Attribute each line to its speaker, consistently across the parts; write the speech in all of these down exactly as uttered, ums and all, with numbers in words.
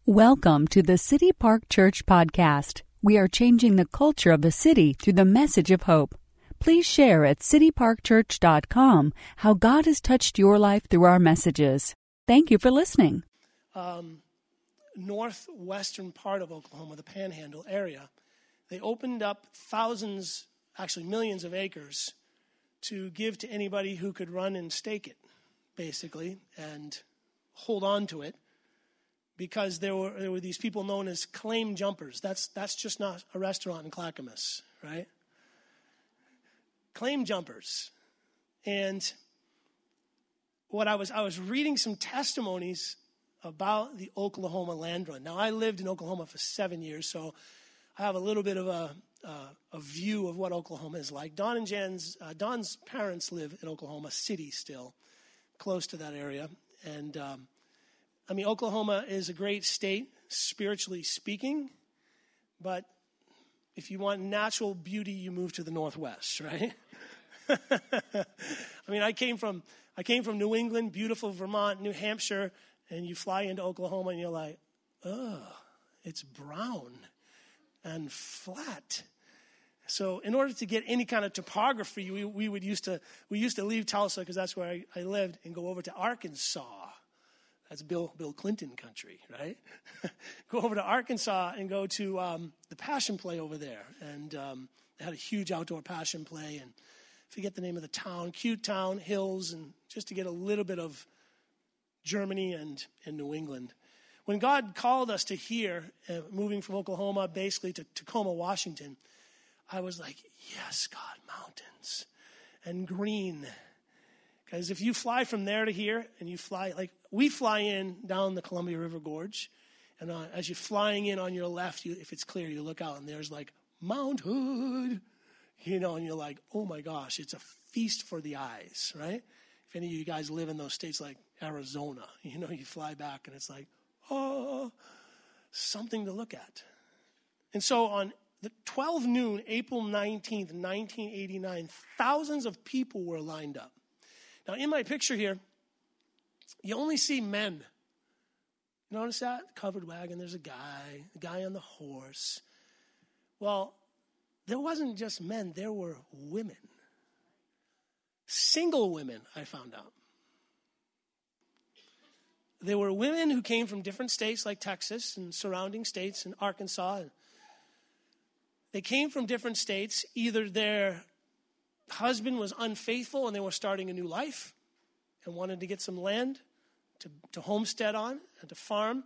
Speaker 1: Welcome to the City Park Church podcast. We are changing the culture of the city through the message of hope. Please share at city park church dot com how God has touched your life through our messages. Thank you for listening.
Speaker 2: Um, northwestern part of Oklahoma, the Panhandle area, they opened up thousands, actually millions of acres to give to anybody who could run and stake it, basically, and hold on to it. Because there were there were these people known as claim jumpers. That's that's just not a restaurant in Clackamas, right? Claim jumpers. And what I was I was reading some testimonies about the Oklahoma land run. Now I lived in Oklahoma for seven years, so I have a little bit of a uh, a view of what Oklahoma is like. Don and Jan's uh, Don's parents live in Oklahoma City still, close to that area, and. Um, I mean, Oklahoma is a great state, spiritually speaking, but if you want natural beauty, you move to the Northwest, right? I mean, I came from I came from New England, beautiful Vermont, New Hampshire, and you fly into Oklahoma and you're like, oh, it's brown and flat. So in order to get any kind of topography, we, we would used to we used to leave Tulsa because that's where I, I lived and go over to Arkansas. That's Bill Bill Clinton country, right? Go over to Arkansas and go to um, the Passion Play over there. And um, they had a huge outdoor Passion Play. And I forget the name of the town, cute town, hills, and just to get a little bit of Germany and, and New England. When God called us to here, uh, moving from Oklahoma basically to Tacoma, Washington, I was like, yes, God, mountains and green. Because if you fly from there to here, and you fly, like we fly in down the Columbia River Gorge, and uh, as you're flying in on your left, you, if it's clear, you look out, and there's like Mount Hood, you know, and you're like, oh my gosh, it's a feast for the eyes, right? If any of you guys live in those states like Arizona, you know, you fly back, and it's like, oh, something to look at. And so on the twelve noon, April nineteenth, nineteen eighty-nine, thousands of people were lined up. Now, in my picture here, you only see men. You notice that? Covered wagon, there's a guy, a guy on the horse. Well, there wasn't just men, there were women. Single women, I found out. There were women who came from different states like Texas and surrounding states and Arkansas. They came from different states. Either their husband was unfaithful and they were starting a new life and wanted to get some land to, to homestead on and to farm,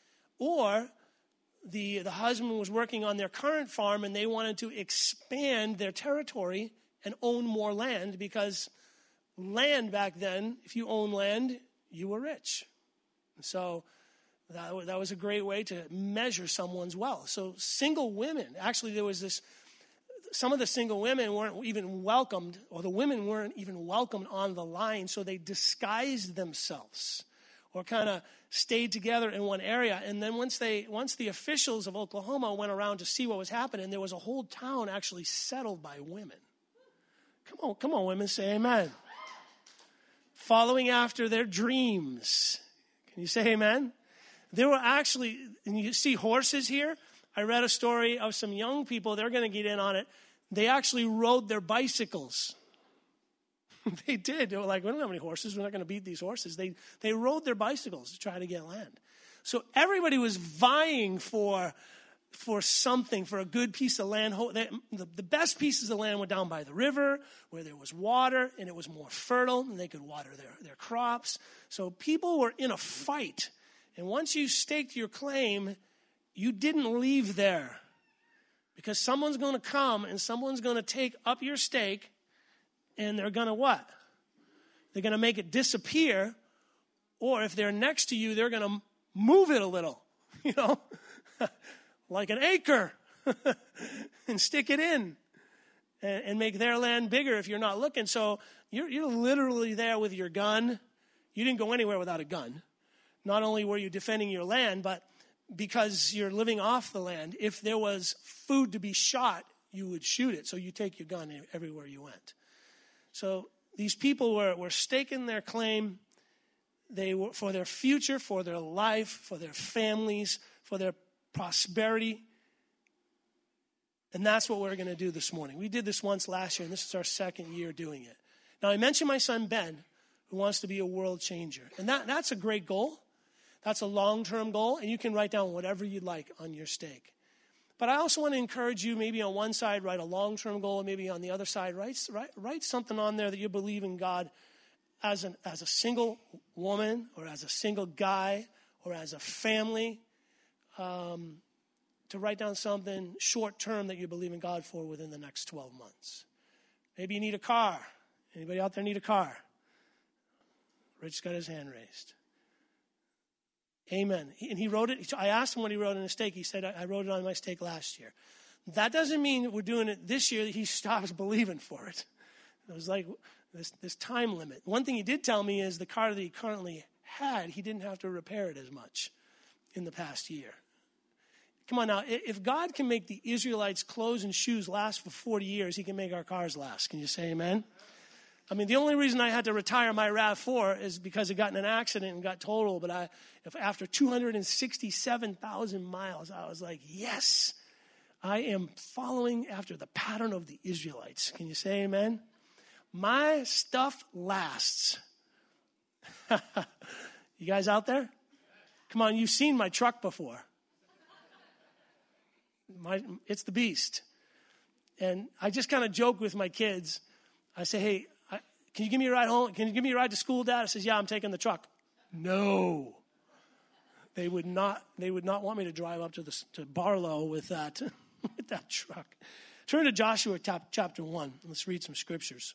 Speaker 2: or the, the husband was working on their current farm and they wanted to expand their territory and own more land, because land back then, if you own land, you were rich. And so that, that was a great way to measure someone's wealth. So single women, actually there was this Some of the single women weren't even welcomed, or the women weren't even welcomed on the line, so they disguised themselves or kind of stayed together in one area. And then once they, once the officials of Oklahoma went around to see what was happening, there was a whole town actually settled by women. Come on, come on, women, say amen. Following after their dreams. Can you say amen? There were actually, and you see horses here. I read a story of some young people, they're going to get in on it. They actually rode their bicycles. They did. They were like, we don't have any horses. We're not going to beat these horses. They they rode their bicycles to try to get land. So everybody was vying for, for something, for a good piece of land. The, the best pieces of land were down by the river where there was water and it was more fertile and they could water their, their crops. So people were in a fight. And once you staked your claim, you didn't leave there, because someone's going to come and someone's going to take up your stake, and they're going to what? They're going to make it disappear, or if they're next to you, they're going to move it a little, you know, like an acre, and stick it in and, and make their land bigger if you're not looking. So you're, you're literally there with your gun. You didn't go anywhere without a gun. Not only were you defending your land, but because you're living off the land, if there was food to be shot, you would shoot it. So you take your gun everywhere you went. So these people were, were staking their claim. they were for their future, for their life, for their families, for their prosperity. And that's what we're going to do this morning. We did this once last year, and this is our second year doing it. Now, I mentioned my son, Ben, who wants to be a world changer. And that, that's a great goal. That's a long-term goal, and you can write down whatever you'd like on your stake. But I also want to encourage you, maybe on one side, write a long-term goal, and maybe on the other side, write, write, write something on there that you believe in God as, an, as a single woman or as a single guy or as a family, um, to write down something short-term that you believe in God for within the next twelve months. Maybe you need a car. Anybody out there need a car? Rich got his hand raised. Amen. And he wrote it. I asked him what he wrote on his stake. He said, I wrote it on my stake last year. That doesn't mean that we're doing it this year that he stops believing for it. It was like this, this time limit. One thing he did tell me is the car that he currently had, he didn't have to repair it as much in the past year. Come on now. If God can make the Israelites' clothes and shoes last for forty years, he can make our cars last. Can you say amen? I mean, the only reason I had to retire my RAV four is because it got in an accident and got totaled. But I, if after two hundred sixty-seven thousand miles, I was like, yes, I am following after the pattern of the Israelites. Can you say amen? My stuff lasts. You guys out there? Come on, you've seen my truck before. My, it's the beast. And I just kind of joke with my kids. I say, hey, can you give me a ride home? Can you give me a ride to school, Dad? I says, yeah, I'm taking the truck. No. They would not, they would not want me to drive up to the to Barlow with that, with that truck. Turn to Joshua chapter one. Let's read some scriptures.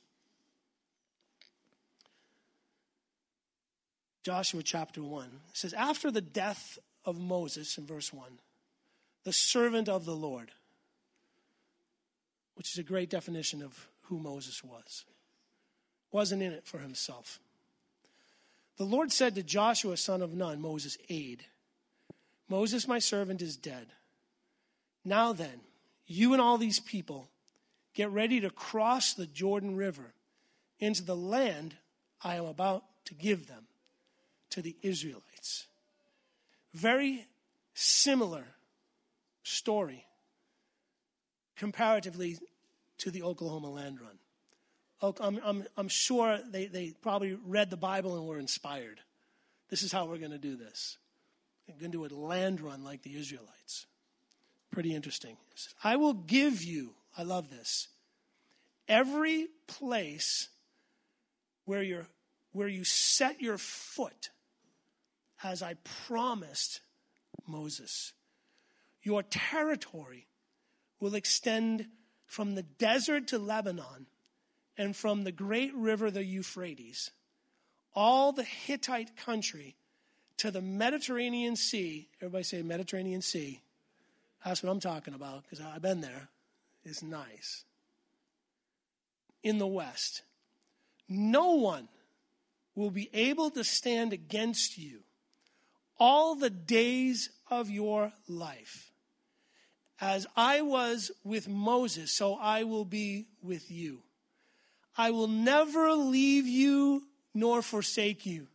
Speaker 2: Joshua chapter one. It says, after the death of Moses, in verse one, the servant of the Lord, which is a great definition of who Moses was, wasn't in it for himself. The Lord said to Joshua, son of Nun, Moses' aide, Moses, my servant, is dead. Now then, you and all these people get ready to cross the Jordan River into the land I am about to give them, to the Israelites. Very similar story comparatively to the Oklahoma land run. I'm, I'm, I'm sure they, they probably read the Bible and were inspired. This is how we're going to do this. We're going to do a land run like the Israelites. Pretty interesting. I will give you, I love this, every place where you're, where you set your foot, as I promised Moses. Your territory will extend from the desert to Lebanon and from the great river, the Euphrates, all the Hittite country to the Mediterranean Sea. Everybody say Mediterranean Sea. That's what I'm talking about because I've been there. It's nice. In the west. No one will be able to stand against you all the days of your life. As I was with Moses, so I will be with you. I will never leave you nor forsake you.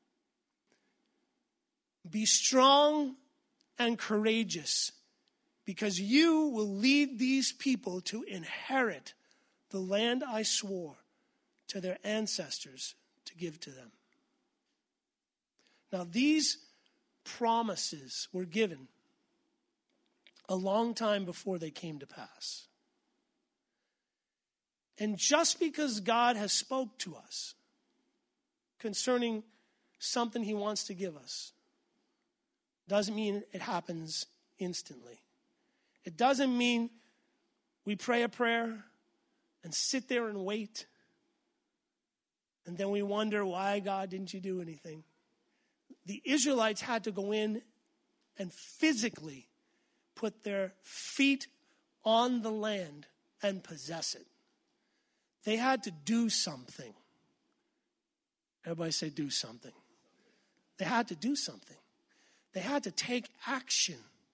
Speaker 2: Be strong and courageous, because you will lead these people to inherit the land I swore to their ancestors to give to them. Now, these promises were given a long time before they came to pass. And just because God has spoke to us concerning something he wants to give us doesn't mean it happens instantly. It doesn't mean we pray a prayer and sit there and wait, and then we wonder, why, God, didn't you do anything? The Israelites had to go in and physically put their feet on the land and possess it. They had to do something. Everybody say do something. They had to do something. They had to take action.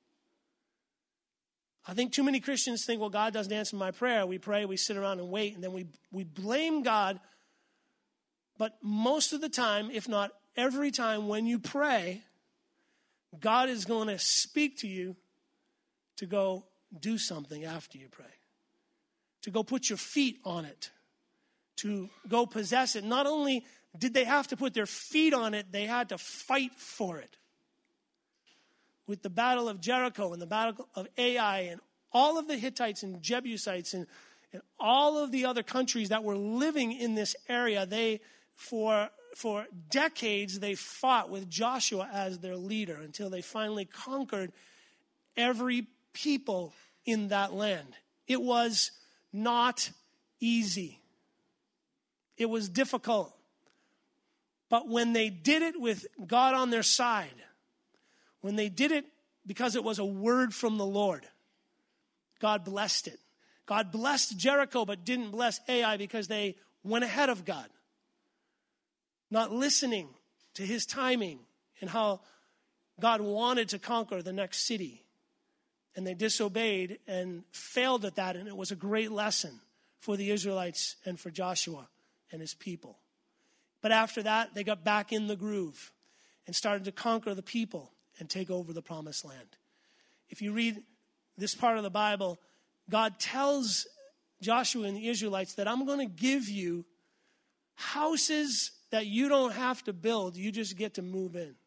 Speaker 2: I think too many Christians think, well, God doesn't answer my prayer. We pray, we sit around and wait, and then we, we blame God. But most of the time, if not every time when you pray, God is going to speak to you to go do something after you pray, to go put your feet on it, to go possess it. Not only did they have to put their feet on it, they had to fight for it. With the battle of Jericho and the battle of Ai and all of the Hittites and Jebusites and, and all of the other countries that were living in this area, they, for, for decades, they fought with Joshua as their leader until they finally conquered every people in that land. It was not easy. It was difficult. But when they did it with God on their side, when they did it because it was a word from the Lord, God blessed it. God blessed Jericho but didn't bless Ai because they went ahead of God, not listening to his timing and how God wanted to conquer the next city. And they disobeyed and failed at that, and it was a great lesson for the Israelites and for Joshua and his people. But after that, they got back in the groove and started to conquer the people and take over the promised land. If you read this part of the Bible, God tells Joshua and the Israelites that I'm going to give you houses that you don't have to build. You just get to move in.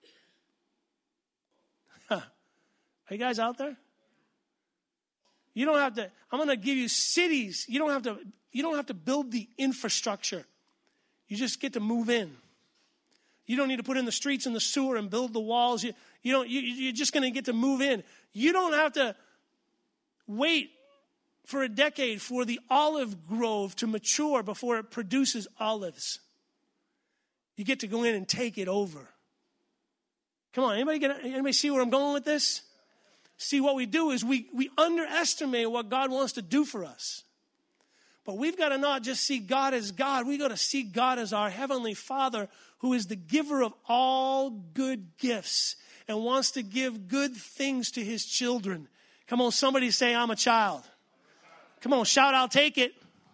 Speaker 2: Huh. Are you guys out there? You don't have to, I'm going to give you cities. You don't have to, you don't have to build the infrastructure. You just get to move in. You don't need to put in the streets and the sewer and build the walls. You, you don't, you, you're just going to get to move in. You don't have to wait for a decade for the olive grove to mature before it produces olives. You get to go in and take it over. Come on, anybody get, anybody see where I'm going with this? See, what we do is we, we underestimate what God wants to do for us. But we've got to not just see God as God. We've got to see God as our Heavenly Father, who is the giver of all good gifts and wants to give good things to his children. Come on, somebody say, I'm a child. Come on, shout, I'll take it.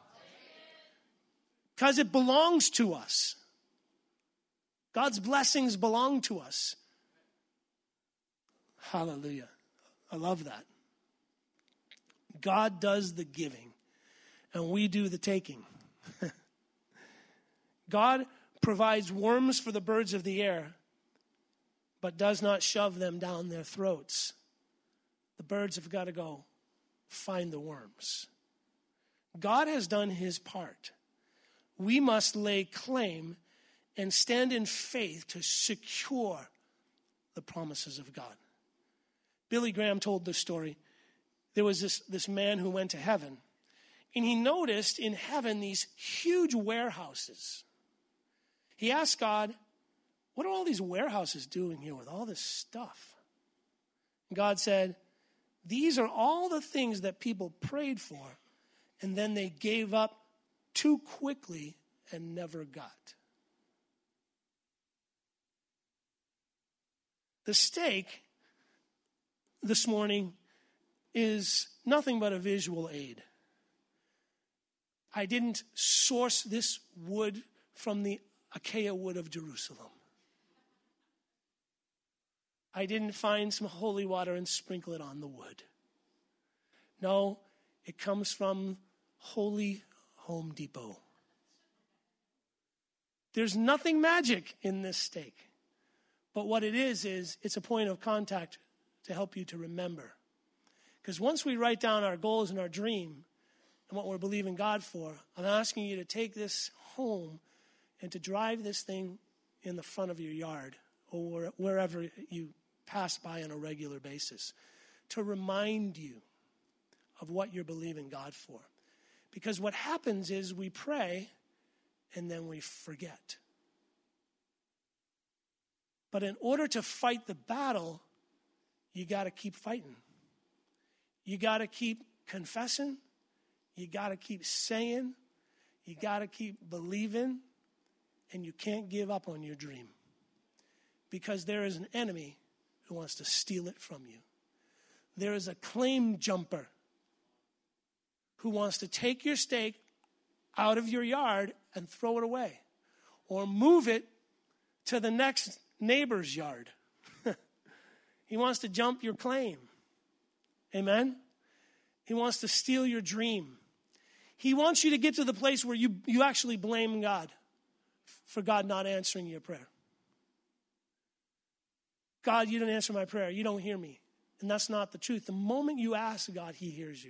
Speaker 2: Because it belongs to us. God's blessings belong to us. Hallelujah. I love that. God does the giving, and we do the taking. God provides worms for the birds of the air, but does not shove them down their throats. The birds have got to go find the worms. God has done his part. We must lay claim and stand in faith to secure the promises of God. Billy Graham told this story. There was this, this man who went to heaven, and he noticed in heaven these huge warehouses. He asked God, what are all these warehouses doing here with all this stuff? And God said, these are all the things that people prayed for, and then they gave up too quickly and never got. The stake this morning is nothing but a visual aid. I didn't source this wood from the acacia wood of Jerusalem. I didn't find some holy water and sprinkle it on the wood. No, it comes from Holy Home Depot. There's nothing magic in this stake. But what it is, is it's a point of contact to help you to remember. Because once we write down our goals and our dream and what we're believing God for, I'm asking you to take this home and to drive this thing in the front of your yard or wherever you pass by on a regular basis to remind you of what you're believing God for. Because what happens is we pray and then we forget. But in order to fight the battle, you got to keep fighting. You got to keep confessing. You got to keep saying. You got to keep believing. And you can't give up on your dream. Because there is an enemy who wants to steal it from you. There is a claim jumper who wants to take your stake out of your yard and throw it away. Or move it to the next neighbor's yard. He wants to jump your claim. Amen? He wants to steal your dream. He wants you to get to the place where you, you actually blame God for God not answering your prayer. God, you didn't answer my prayer. You don't hear me. And that's not the truth. The moment you ask God, he hears you.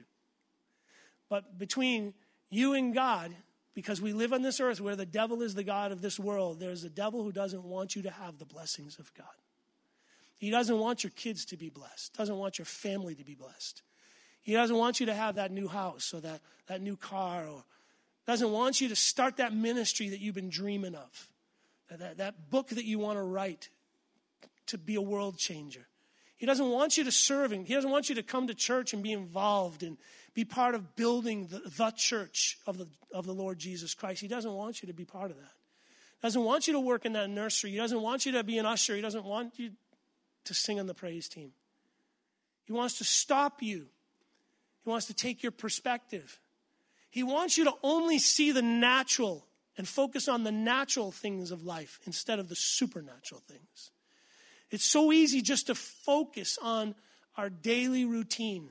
Speaker 2: But between you and God, because we live on this earth where the devil is the God of this world, there's a devil who doesn't want you to have the blessings of God. He doesn't want your kids to be blessed. Doesn't want your family to be blessed. He doesn't want you to have that new house or that, that new car, or doesn't want you to start that ministry that you've been dreaming of, that, that, that book that you want to write to be a world changer. He doesn't want you to serve him. He doesn't want you to come to church and be involved and be part of building the, the church of the, of the Lord Jesus Christ. He doesn't want you to be part of that. He doesn't want you to work in that nursery. He doesn't want you to be an usher. He doesn't want you to sing on the praise team. He wants to stop you. He wants to take your perspective. He wants you to only see the natural and focus on the natural things of life instead of the supernatural things. It's so easy just to focus on our daily routine.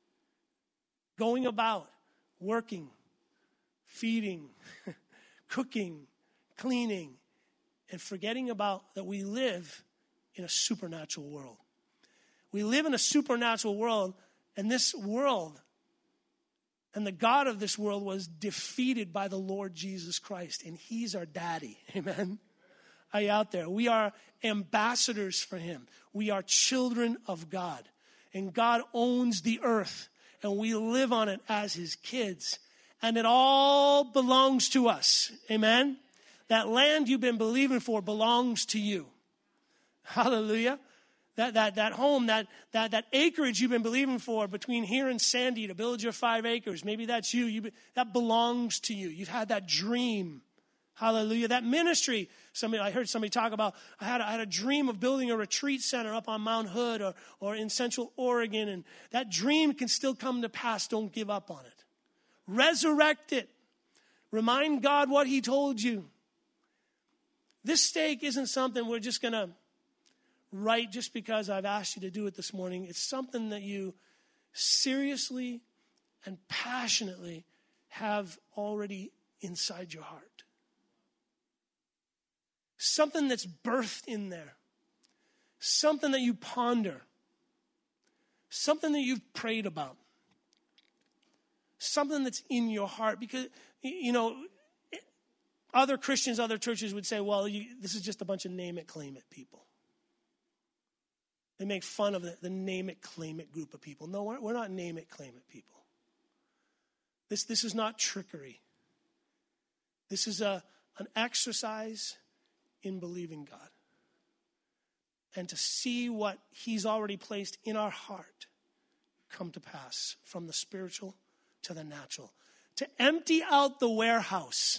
Speaker 2: Going about, working, feeding, cooking, cleaning, and forgetting about that we live in a supernatural world. We live in a supernatural world, and this world and the God of this world was defeated by the Lord Jesus Christ, and he's our daddy. Amen? Are you out there? We are ambassadors for him. We are children of God, and God owns the earth, and we live on it as his kids, and it all belongs to us. Amen? That land you've been believing for belongs to you. Hallelujah. That that that home, that that that acreage you've been believing for between here and Sandy to build your five acres. Maybe that's you. You that belongs to you. You've had that dream. Hallelujah. That ministry. Somebody I heard somebody talk about. I had I had a dream of building a retreat center up on Mount Hood or or in Central Oregon, and that dream can still come to pass. Don't give up on it. Resurrect it. Remind God what he told you. This steak isn't something we're just going to write just because I've asked you to do it this morning. It's something that you seriously and passionately have already inside your heart. Something that's birthed in there. Something that you ponder. Something that you've prayed about. Something that's in your heart. Because, you know, other Christians, other churches would say, well, you, this is just a bunch of name it, claim it people. They make fun of the, the name it, claim it group of people. No, we're, we're not name it, claim it people. This, this is not trickery. This is a, an exercise in believing God. And to see what he's already placed in our heart come to pass from the spiritual to the natural. To empty out the warehouse.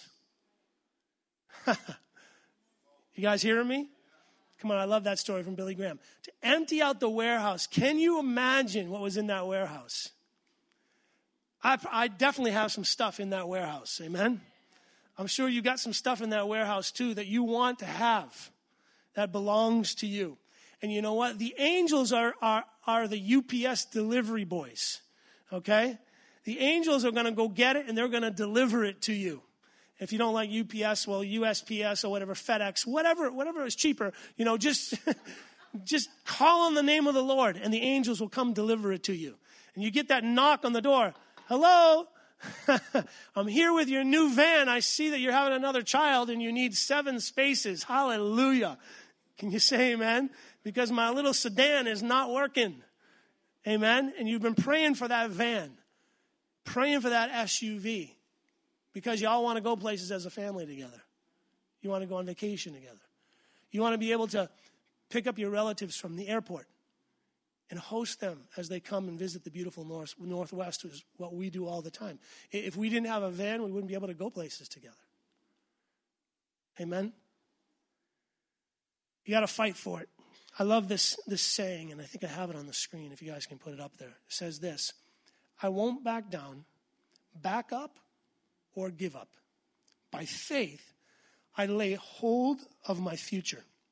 Speaker 2: You guys hearing me? Come on, I love that story from Billy Graham. To empty out the warehouse. Can you imagine what was in that warehouse? I, I definitely have some stuff in that warehouse. Amen? I'm sure you got some stuff in that warehouse too that you want to have. That belongs to you. And you know what? The angels are, are, are the U P S delivery boys. Okay? The angels are going to go get it and they're going to deliver it to you. If you don't like U P S, well, U S P S or whatever, FedEx, whatever, whatever is cheaper, you know, just, just call on the name of the Lord and the angels will come deliver it to you. And you get that knock on the door. Hello? I'm here with your new van. I see that you're having another child and you need seven spaces. Hallelujah. Can you say amen? Because my little sedan is not working. Amen? And you've been praying for that van, praying for that S U V. Because y'all want to go places as a family together. You want to go on vacation together. You want to be able to pick up your relatives from the airport and host them as they come and visit the beautiful north, Northwest, which is what we do all the time. If we didn't have a van, we wouldn't be able to go places together. Amen? You got to fight for it. I love this, this saying, and I think I have it on the screen if you guys can put it up there. It says this: I won't back down, back up, or give up. By faith, I lay hold of my future.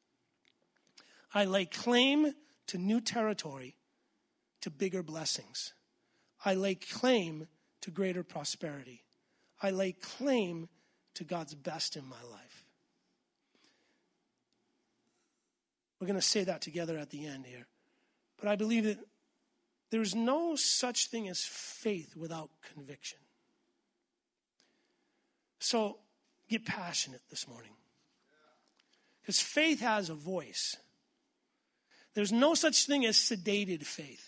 Speaker 2: I lay claim to new territory, to bigger blessings. I lay claim to greater prosperity. I lay claim to God's best in my life. We're going to say that together at the end here. But I believe that there's no such thing as faith without conviction. So get passionate this morning. Because faith has a voice. There's no such thing as sedated faith.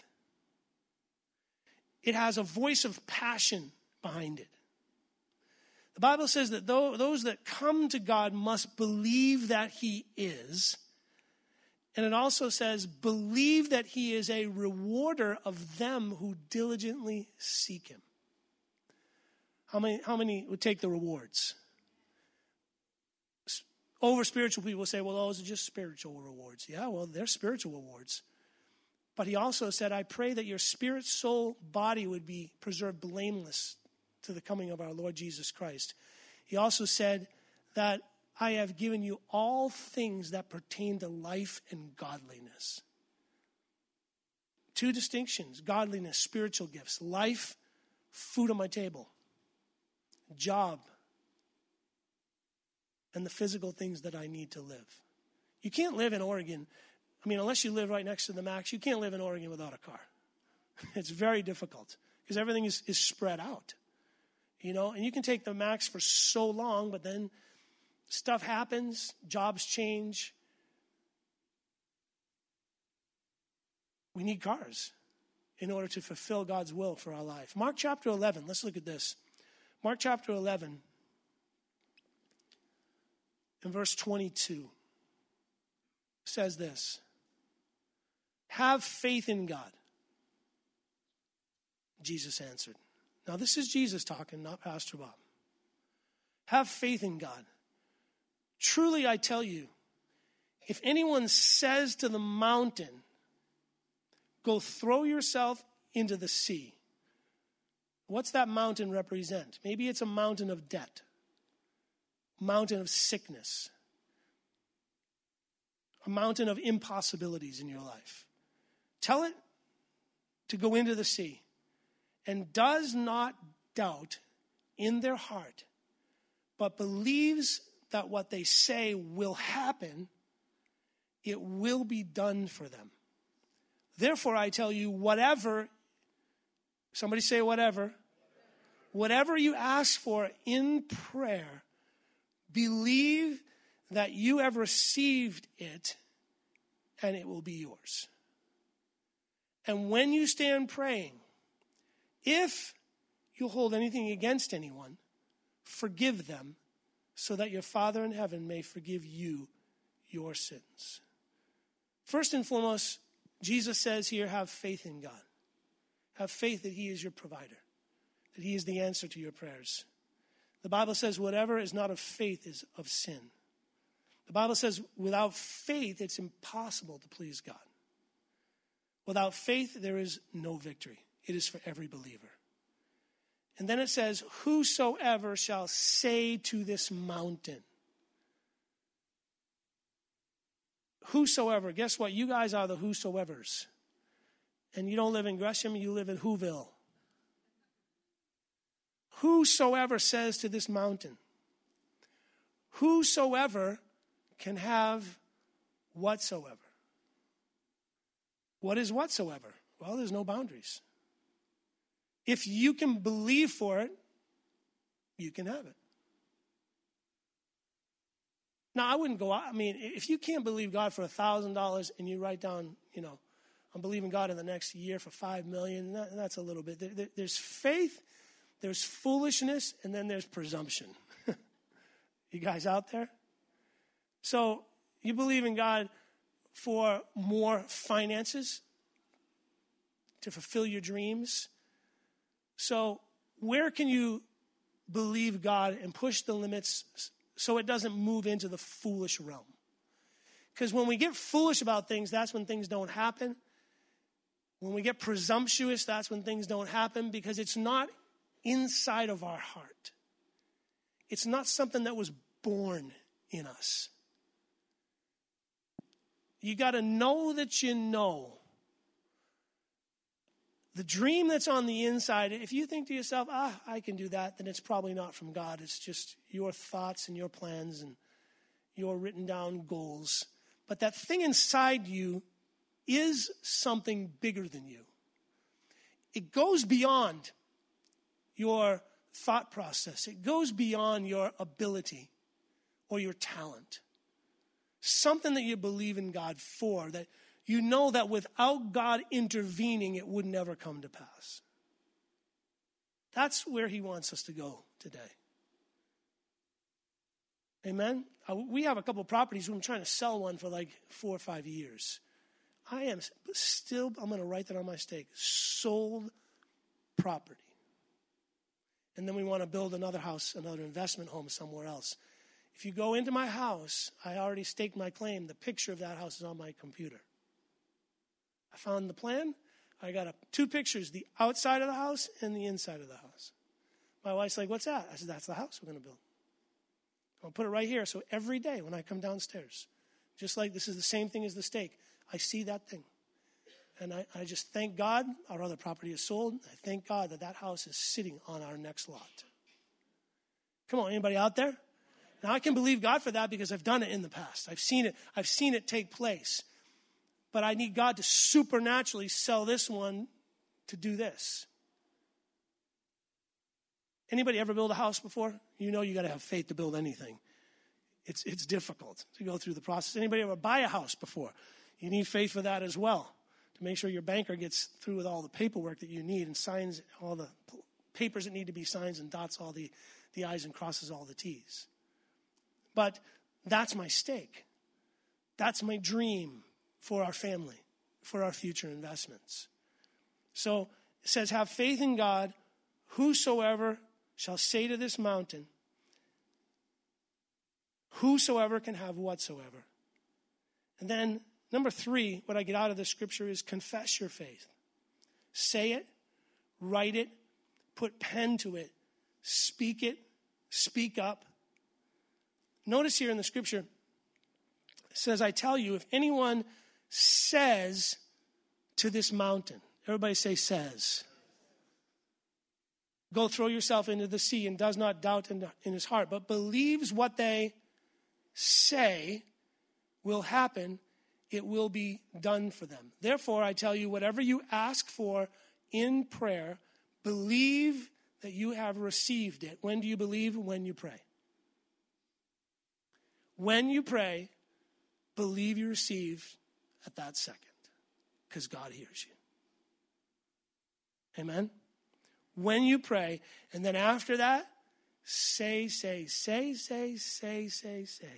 Speaker 2: It has a voice of passion behind it. The Bible says that those that come to God must believe that he is. And it also says, believe that he is a rewarder of them who diligently seek him. How many, how many would take the rewards? Over spiritual people say, well, those are just spiritual rewards. Yeah, well, they're spiritual rewards. But he also said, I pray that your spirit, soul, body would be preserved blameless to the coming of our Lord Jesus Christ. He also said that I have given you all things that pertain to life and godliness. Two distinctions: godliness, spiritual gifts; life, food on my table; job, and the physical things that I need to live. You can't live in Oregon. I mean, unless you live right next to the Max, you can't live in Oregon without a car. It's very difficult because everything is, is spread out. You know, and you can take the Max for so long, but then stuff happens, jobs change. We need cars in order to fulfill God's will for our life. Mark chapter eleven, let's look at this. Mark chapter eleven, in verse twenty-two, says this: have faith in God. Jesus answered. Now this is Jesus talking, not Pastor Bob. Have faith in God. Truly I tell you, if anyone says to the mountain, go throw yourself into the sea, what's that mountain represent? Maybe it's a mountain of debt, a mountain of sickness, a mountain of impossibilities in your life. Tell it to go into the sea, and does not doubt in their heart, but believes that what they say will happen, it will be done for them. Therefore, I tell you, whatever, somebody say whatever, whatever you ask for in prayer, believe that you have received it, and it will be yours. And when you stand praying, if you hold anything against anyone, forgive them, so that your Father in heaven may forgive you your sins. First and foremost, Jesus says here, have faith in God. Have faith that he is your provider, that he is the answer to your prayers. The Bible says whatever is not of faith is of sin. The Bible says without faith, it's impossible to please God. Without faith, there is no victory. It is for every believer. And then it says, whosoever shall say to this mountain. Whosoever. Guess what? You guys are the whosoevers. And you don't live in Gresham, you live in Whoville. Whosoever says to this mountain. Whosoever can have whatsoever. What is whatsoever? Well, there's no boundaries. If you can believe for it, you can have it. Now, I wouldn't go out. I mean, if you can't believe God for one thousand dollars and you write down, you know, I'm believing God in the next year for five million dollars, that, that's a little bit. There, there, there's faith, there's foolishness, and then there's presumption. You guys out there? So you believe in God for more finances, to fulfill your dreams. So where can you believe God and push the limits so it doesn't move into the foolish realm? Because when we get foolish about things, that's when things don't happen. When we get presumptuous, that's when things don't happen, because it's not inside of our heart. It's not something that was born in us. You got to know that you know. The dream that's on the inside, if you think to yourself, ah, I can do that, then it's probably not from God. It's just your thoughts and your plans and your written down goals. But that thing inside you is something bigger than you. It goes beyond your thought process. It goes beyond your ability or your talent. Something that you believe in God for, that you know that without God intervening, it would never come to pass. That's where he wants us to go today. Amen? Uh, we have a couple of properties. I'm trying to sell one for like four or five years. I am still, I'm going to write that on my stake, sold property. And then we want to build another house, another investment home somewhere else. If you go into my house, I already staked my claim. The picture of that house is on my computer. I found the plan. I got a, two pictures, the outside of the house and the inside of the house. My wife's like, what's that? I said, that's the house we're going to build. I'll put it right here. So every day when I come downstairs, just like this is the same thing as the stake, I see that thing. And I, I just thank God our other property is sold. I thank God that that house is sitting on our next lot. Come on, anybody out there? Now I can believe God for that because I've done it in the past. I've seen it. I've seen it take place. But I need God to supernaturally sell this one to do this. Anybody ever build a house before? You know you got to have faith to build anything. It's it's difficult to go through the process. Anybody ever buy a house before? You need faith for that as well, to make sure your banker gets through with all the paperwork that you need and signs all the papers that need to be signed and dots all the, the I's and crosses all the T's. But that's my stake. That's my dream for our family, for our future investments. So it says, have faith in God. Whosoever shall say to this mountain, whosoever can have whatsoever. And then number three, what I get out of this scripture is confess your faith. Say it, write it, put pen to it, speak it, speak up. Notice here in the scripture, it says, I tell you, if anyone says to this mountain, everybody say says, go throw yourself into the sea, and does not doubt in, in his heart, but believes what they say will happen, it will be done for them. Therefore, I tell you, whatever you ask for in prayer, believe that you have received it. When do you believe? When you pray. When you pray, believe you receive at that second, because God hears you. Amen? When you pray, and then after that, say, say, say, say, say, say, say.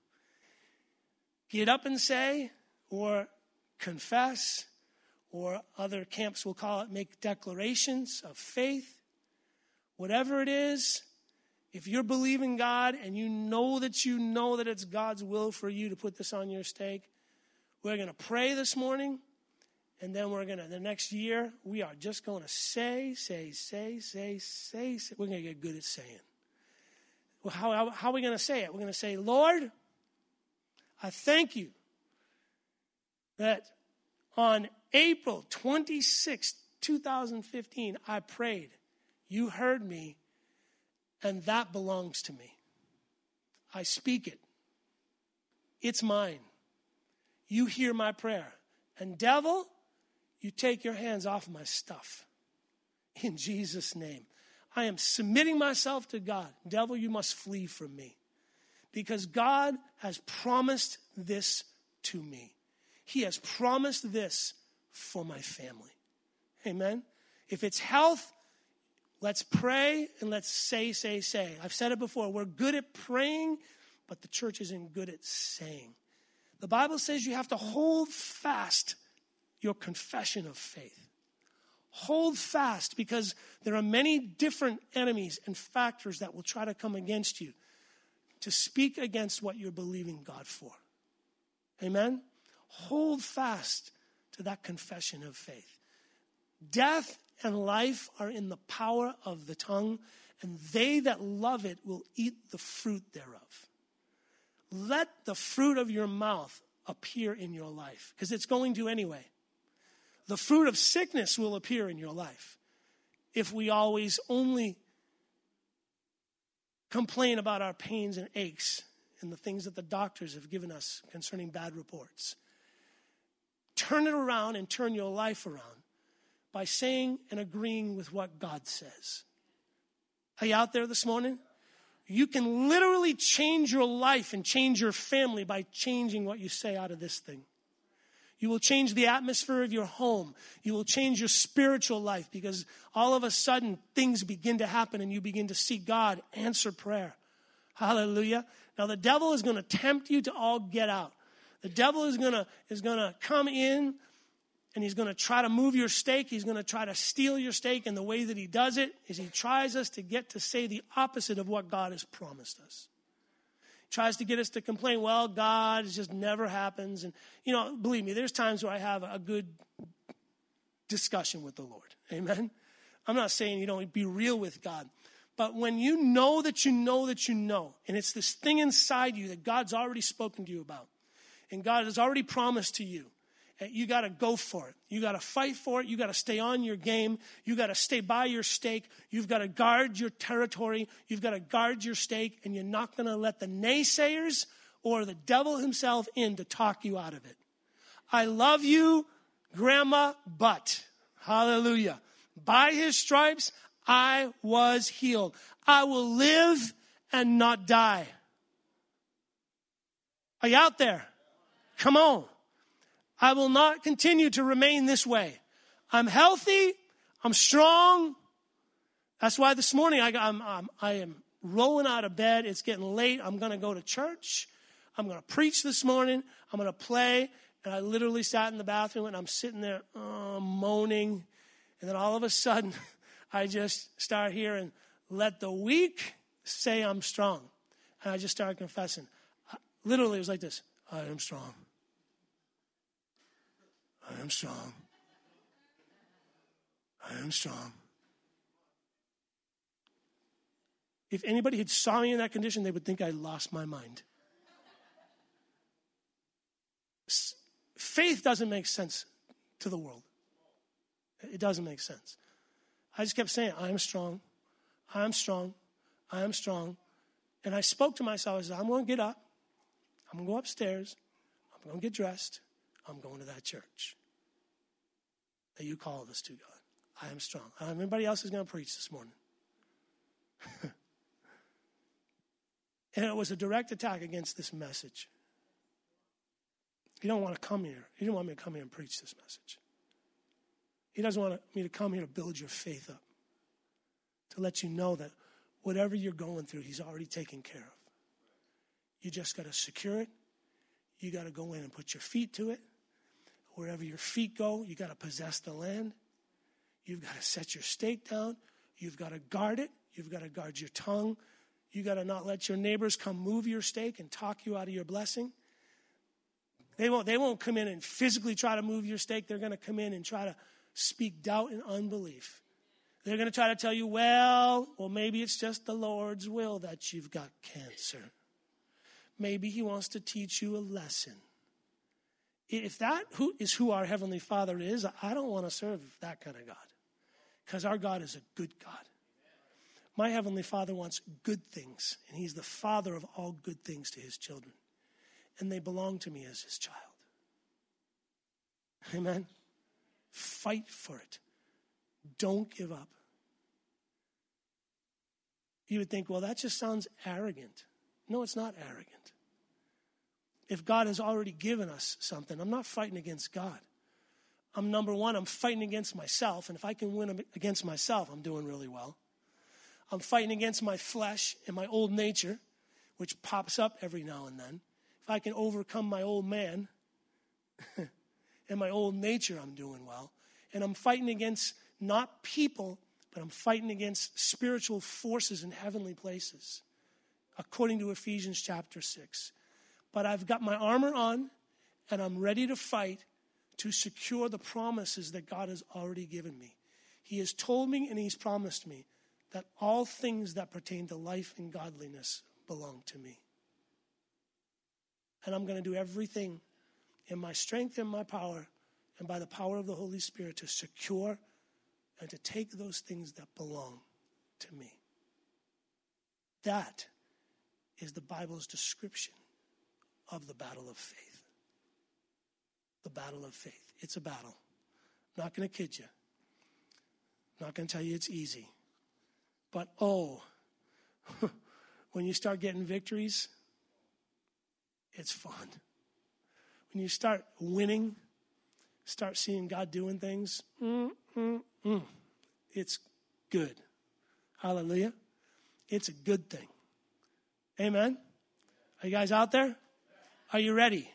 Speaker 2: Get up and say, or confess, or other camps will call it make declarations of faith. Whatever it is, if you're believing God and you know that you know that it's God's will for you to put this on your stake, we're going to pray this morning, and then we're going to, the next year, we are just going to say, say, say, say, say, say. We're going to get good at saying. Well, how, how, how are we going to say it? We're going to say, Lord, I thank you that on April twenty-sixth, twenty fifteen, I prayed. You heard me, and that belongs to me. I speak it. It's mine. You hear my prayer. And devil, you take your hands off my stuff. In Jesus' name. I am submitting myself to God. Devil, you must flee from me. Because God has promised this to me. He has promised this for my family. Amen? If it's health, let's pray and let's say, say, say. I've said it before. We're good at praying, but the church isn't good at saying. The Bible says you have to hold fast your confession of faith. Hold fast, because there are many different enemies and factors that will try to come against you to speak against what you're believing God for. Amen? Hold fast to that confession of faith. Death and life are in the power of the tongue, and they that love it will eat the fruit thereof. Let the fruit of your mouth appear in your life, because it's going to anyway. The fruit of sickness will appear in your life if we always only complain about our pains and aches and the things that the doctors have given us concerning bad reports. Turn it around and turn your life around by saying and agreeing with what God says. Are you out there this morning? You can literally change your life and change your family by changing what you say out of this thing. You will change the atmosphere of your home. You will change your spiritual life, because all of a sudden things begin to happen and you begin to see God answer prayer. Hallelujah. Now the devil is going to tempt you to all get out. The devil is going to is going to come in and he's going to try to move your stake. He's going to try to steal your stake. And the way that he does it is he tries us to get to say the opposite of what God has promised us. He tries to get us to complain, well, God, it just never happens. And, you know, believe me, there's times where I have a good discussion with the Lord. Amen? I'm not saying you don't be real with God. But when you know that you know that you know, and it's this thing inside you that God's already spoken to you about, and God has already promised to you, you got to go for it. You got to fight for it. You got to stay on your game. You got to stay by your stake. You've got to guard your territory. You've got to guard your stake, and you're not going to let the naysayers or the devil himself in to talk you out of it. I love you, Grandma, but, hallelujah, by his stripes, I was healed. I will live and not die. Are you out there? Come on. I will not continue to remain this way. I'm healthy. I'm strong. That's why this morning I, I'm, I'm, I am rolling out of bed. It's getting late. I'm going to go to church. I'm going to preach this morning. I'm going to play. And I literally sat in the bathroom and I'm sitting there uh, moaning. And then all of a sudden, I just start hearing, let the weak say I'm strong. And I just started confessing. Literally, it was like this. I am strong. I am strong. I am strong. If anybody had saw me in that condition, they would think I lost my mind. Faith doesn't make sense to the world. It doesn't make sense. I just kept saying, I am strong. I am strong. I am strong. And I spoke to myself. I said, I'm going to get up. I'm going to go upstairs. I'm going to get dressed. I'm going to that church that you called us to, God. I am strong. Everybody else is going to preach this morning. And it was a direct attack against this message. He don't want to come here. He didn't want me to come here and preach this message. He doesn't want me to come here to build your faith up, to let you know that whatever you're going through, he's already taken care of. You just got to secure it. You got to go in and put your feet to it. Wherever your feet go, you got to possess the land. You've got to set your stake down. You've got to guard it. You've got to guard your tongue. You got to not let your neighbors come move your stake and talk you out of your blessing. They won't, they won't come in and physically try to move your stake. They're going to come in and try to speak doubt and unbelief. They're going to try to tell you, well, well, maybe it's just the Lord's will that you've got cancer. Maybe he wants to teach you a lesson. If that who is who our Heavenly Father is, I don't want to serve that kind of God, because our God is a good God. My Heavenly Father wants good things, and he's the Father of all good things to his children, and they belong to me as his child. Amen? Fight for it. Don't give up. You would think, well, that just sounds arrogant. No, it's not arrogant. If God has already given us something, I'm not fighting against God. I'm number one, I'm fighting against myself. And if I can win against myself, I'm doing really well. I'm fighting against my flesh and my old nature, which pops up every now and then. If I can overcome my old man and my old nature, I'm doing well. And I'm fighting against not people, but I'm fighting against spiritual forces in heavenly places, according to Ephesians chapter six. But I've got my armor on, and I'm ready to fight to secure the promises that God has already given me. He has told me and he's promised me that all things that pertain to life and godliness belong to me. And I'm going to do everything in my strength and my power and by the power of the Holy Spirit to secure and to take those things that belong to me. That is the Bible's description of the battle of faith. The battle of faith. It's a battle. I'm not going to kid you. I'm not going to tell you it's easy. But oh, when you start getting victories, it's fun. When you start winning, start seeing God doing things, mm, mm, mm, it's good. Hallelujah. It's a good thing. Amen. Are you guys out there? Are you ready?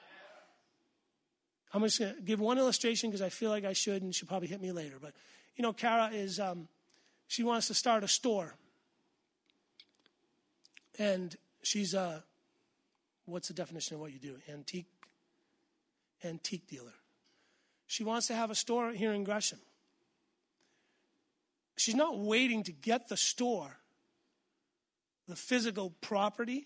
Speaker 2: I'm just going to give one illustration because I feel like I should, and she'll probably hit me later. But, you know, Kara is, um, she wants to start a store. And she's a, what's the definition of what you do? Antique? Antique dealer. She wants to have a store here in Gresham. She's not waiting to get the store, the physical property,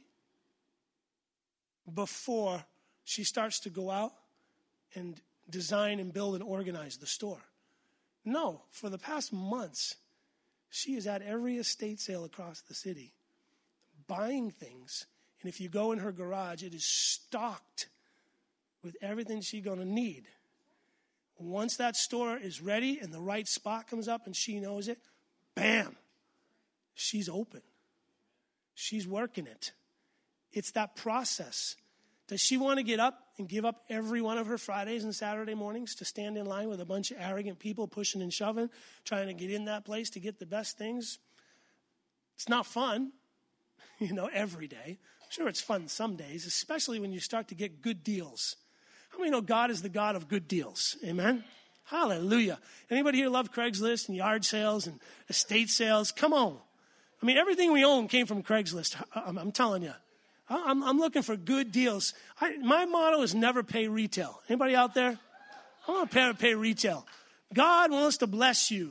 Speaker 2: before she starts to go out and design and build and organize the store. No, for the past months, she is at every estate sale across the city, buying things. And if you go in her garage, it is stocked with everything she's going to need. Once that store is ready and the right spot comes up and she knows it, bam, she's open. She's working it. It's that process. Does she want to get up and give up every one of her Fridays and Saturday mornings to stand in line with a bunch of arrogant people pushing and shoving, trying to get in that place to get the best things? It's not fun, you know, every day. Sure, it's fun some days, especially when you start to get good deals. How many know God is the God of good deals? Amen? Hallelujah. Anybody here love Craigslist and yard sales and estate sales? Come on. I mean, everything we own came from Craigslist. I'm, I'm telling you. I'm, I'm looking for good deals. I, my motto is never pay retail. Anybody out there? I want to pay, pay retail. God wants to bless you.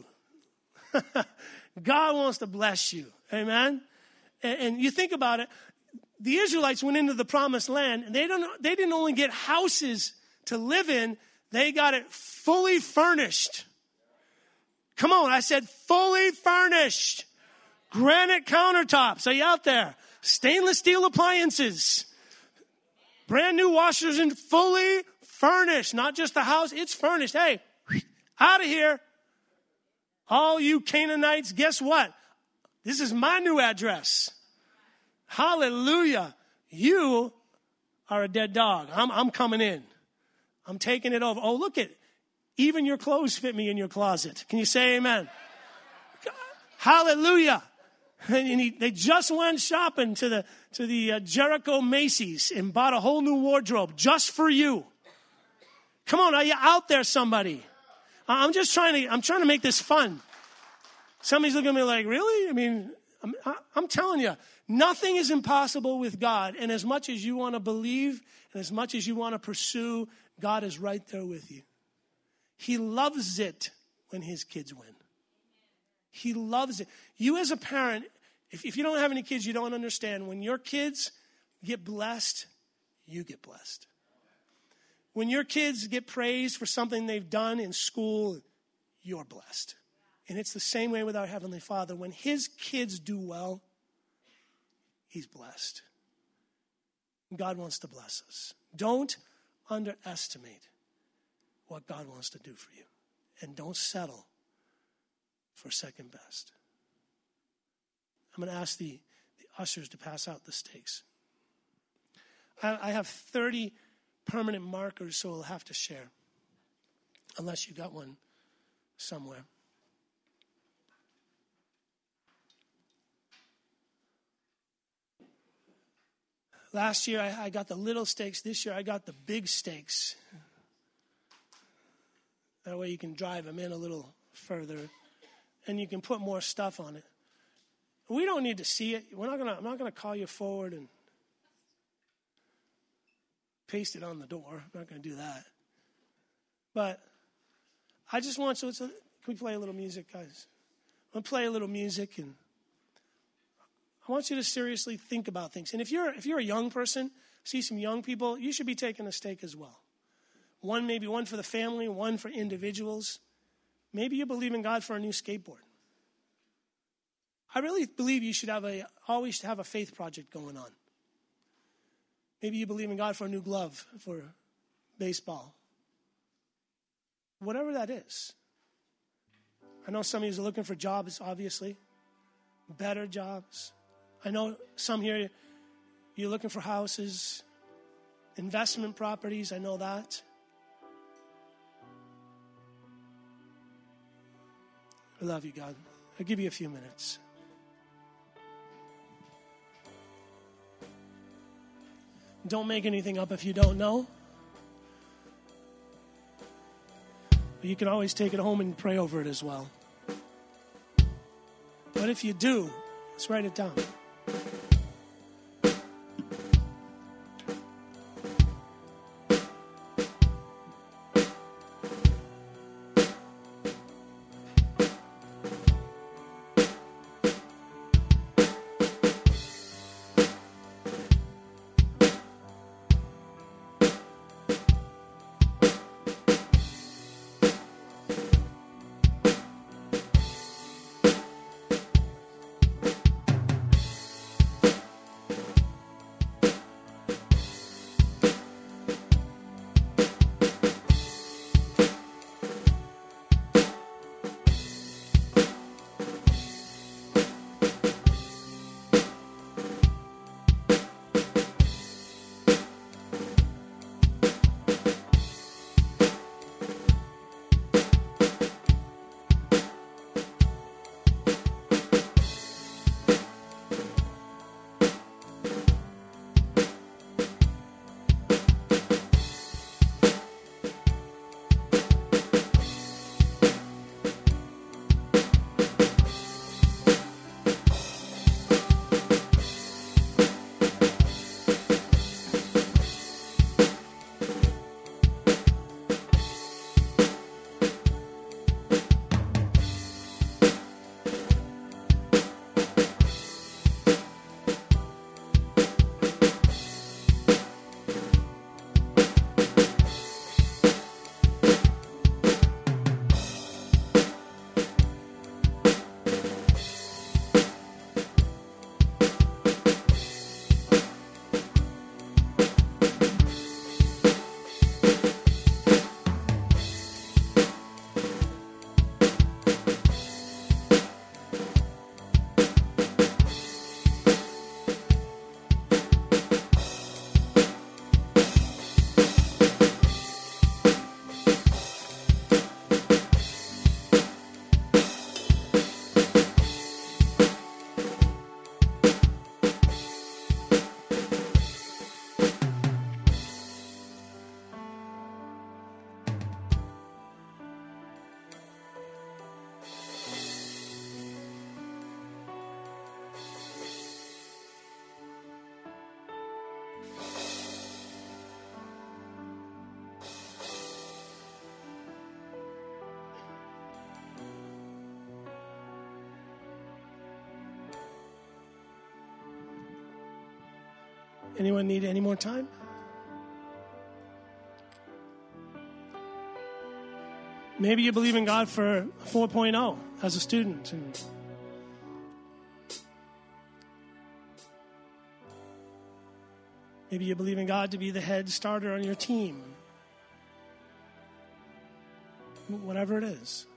Speaker 2: God wants to bless you. Amen? And, and you think about it. The Israelites went into the promised land, and they don't. They didn't only get houses to live in, they got it fully furnished. Come on, I said fully furnished. Granite countertops. Are you out there? Stainless steel appliances. Brand new washers and fully furnished. Not just the house, it's furnished. Hey, out of here. All you Canaanites, guess what? This is my new address. Hallelujah. You are a dead dog. I'm, I'm coming in. I'm taking it over. Oh, look at, even your clothes fit me in your closet. Can you say amen? Hallelujah. And he, they just went shopping to the, to the uh, Jericho Macy's and bought a whole new wardrobe just for you. Come on, are you out there, somebody? I'm just trying to, I'm trying to make this fun. Somebody's looking at me like, really? I mean, I'm, I'm telling you, nothing is impossible with God. And as much as you want to believe and as much as you want to pursue, God is right there with you. He loves it when his kids win. He loves it. You as a parent, if, if you don't have any kids, you don't understand. When your kids get blessed, you get blessed. When your kids get praised for something they've done in school, you're blessed. And it's the same way with our Heavenly Father. When his kids do well, he's blessed. God wants to bless us. Don't underestimate what God wants to do for you. And don't settle for second best. I'm going to ask the, the ushers to pass out the stakes. I, I have thirty permanent markers, so we'll have to share. Unless you got one somewhere. Last year, I, I got the little stakes. This year, I got the big stakes. That way you can drive them in a little further, and you can put more stuff on it. We don't need to see it. We're not gonna. I'm not gonna call you forward and paste it on the door. I'm not gonna do that. But I just want you. So can we play a little music, guys? I'm gonna play a little music, and I want you to seriously think about things. And if you're if you're a young person, see some young people, you should be taking a stake as well. One, maybe one for the family, one for individuals. Maybe you believe in God for a new skateboard. I really believe you should have a always have a faith project going on. Maybe you believe in God for a new glove for baseball. Whatever that is. I know some of you are looking for jobs, obviously. Better jobs. I know some here, you're looking for houses, investment properties. I know that. I love you, God. I'll give you a few minutes. Don't make anything up if you don't know. But you can always take it home and pray over it as well. But if you do, let's write it down. Anyone need any more time? Maybe you believe in God for four point oh as a student. And maybe you believe in God to be the head starter on your team. Whatever it is.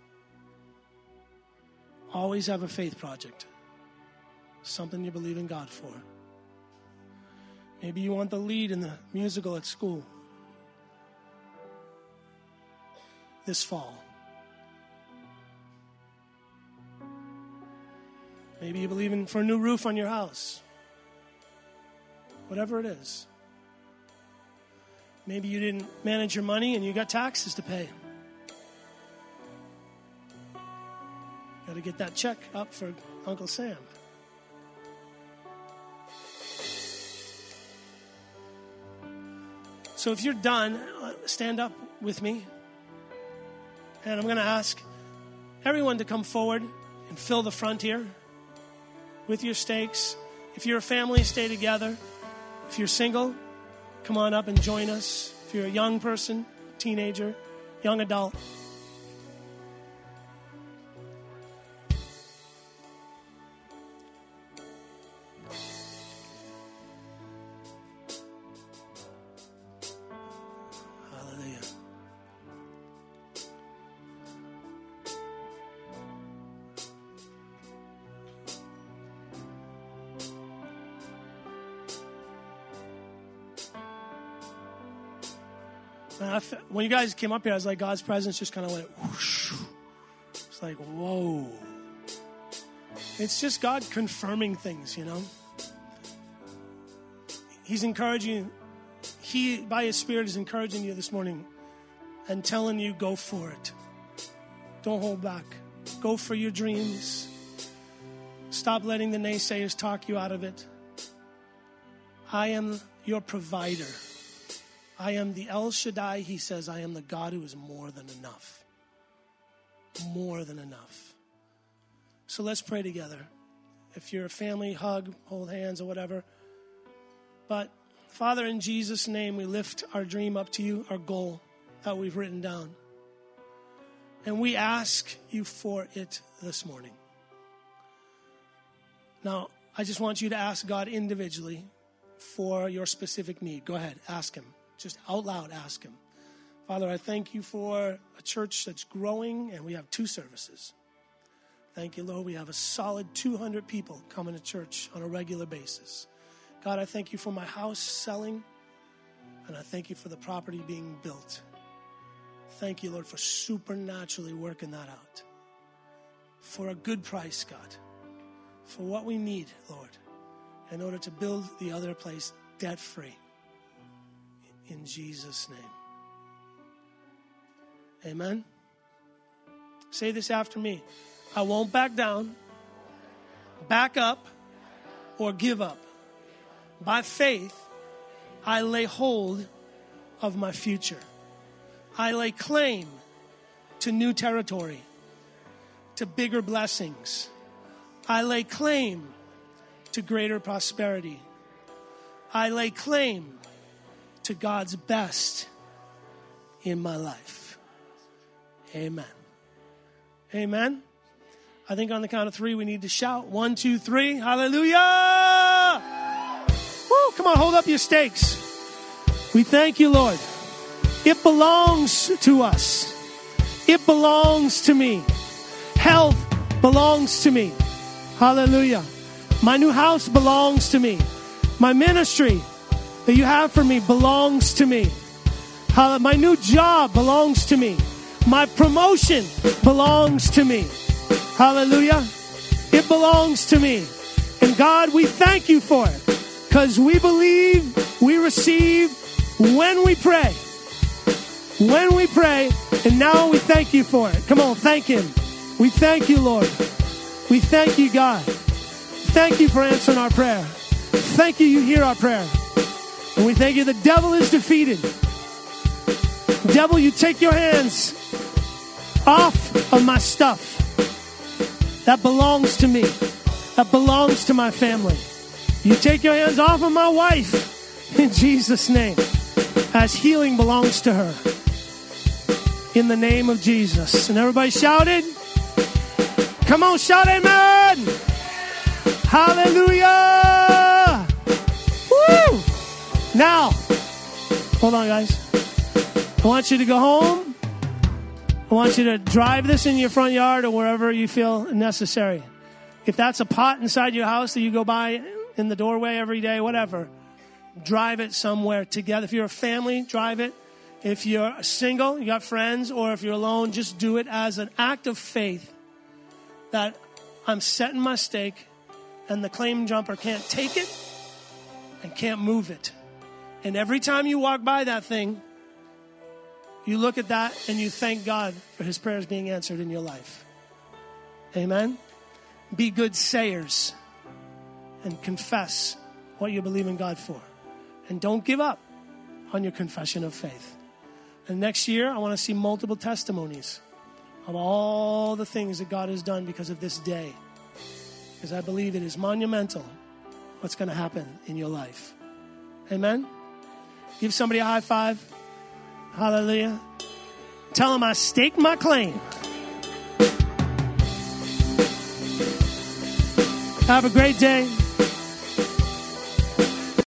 Speaker 2: Always have a faith project. Something you believe in God for. Maybe you want the lead in the musical at school this fall. Maybe you believe in for a new roof on your house. Whatever it is. Maybe you didn't manage your money and you got taxes to pay. Got to get that check up for Uncle Sam. So if you're done, stand up with me. And I'm going to ask everyone to come forward and fill the front here with your stakes. If you're a family, stay together. If you're single, come on up and join us. If you're a young person, teenager, young adult. Hallelujah. I fe- when you guys came up here, I was like, God's presence just kind of went whoosh. It's like, whoa. It's just God confirming things, you know. He's encouraging, He, by His Spirit, is encouraging you this morning and telling you, go for it. Don't hold back. Go for your dreams. Stop letting the naysayers talk you out of it. I am your provider. I am the El Shaddai. He says, I am the God who is more than enough. More than enough. So let's pray together. If you're a family, hug, hold hands or whatever. But Father, in Jesus' name, we lift our dream up to you, our goal that we've written down. And we ask you for it this morning. Now, I just want you to ask God individually for your specific need. Go ahead, ask Him. Just out loud, ask Him. Father, I thank you for a church that's growing, and we have two services. Thank you, Lord. We have a solid two hundred people coming to church on a regular basis. God, I thank you for my house selling, and I thank you for the property being built. Thank you, Lord, for supernaturally working that out. For a good price, God. For what we need, Lord, in order to build the other place debt-free. In Jesus' name. Amen. Say this after me. I won't back down, back up, or give up. By faith, I lay hold of my future. I lay claim to new territory, to bigger blessings. I lay claim to greater prosperity. I lay claim to God's best in my life. Amen. Amen. I think on the count of three, we need to shout. One, two, three. Hallelujah. Woo, come on, hold up your stakes. We thank you, Lord. It belongs to us. It belongs to me. Health belongs to me. Hallelujah. My new house belongs to me. My ministry that you have for me belongs to me. My new job belongs to me. My promotion belongs to me. Hallelujah. It belongs to me. And God, we thank you for it. Because we believe, we receive when we pray. When we pray. And now we thank you for it. Come on, thank Him. We thank you, Lord. We thank you, God. Thank you for answering our prayer. Thank you, you hear our prayer. And we thank you, the devil is defeated. Devil, you take your hands off of my stuff. That belongs to me. That belongs to my family. You take your hands off of my wife in Jesus' name, as healing belongs to her. In the name of Jesus. And everybody shouted? Come on, shout amen. Hallelujah. Woo! Now, hold on, guys. I want you to go home. I want you to drive this in your front yard or wherever you feel necessary. If that's a pot inside your house that you go by in the doorway every day, whatever, drive it somewhere together. If you're a family, drive it. If you're single, you got friends, or if you're alone, just do it as an act of faith that I'm setting my stake and the claim jumper can't take it and can't move it. And every time you walk by that thing, you look at that and you thank God for His prayers being answered in your life. Amen? Be good sayers and confess what you believe in God for. And don't give up on your confession of faith. And next year, I want to see multiple testimonies of all the things that God has done because of this day. Because I believe it is monumental what's going to happen in your life. Amen? Give somebody a high five. Hallelujah. Tell them I staked my claim. Have a great day.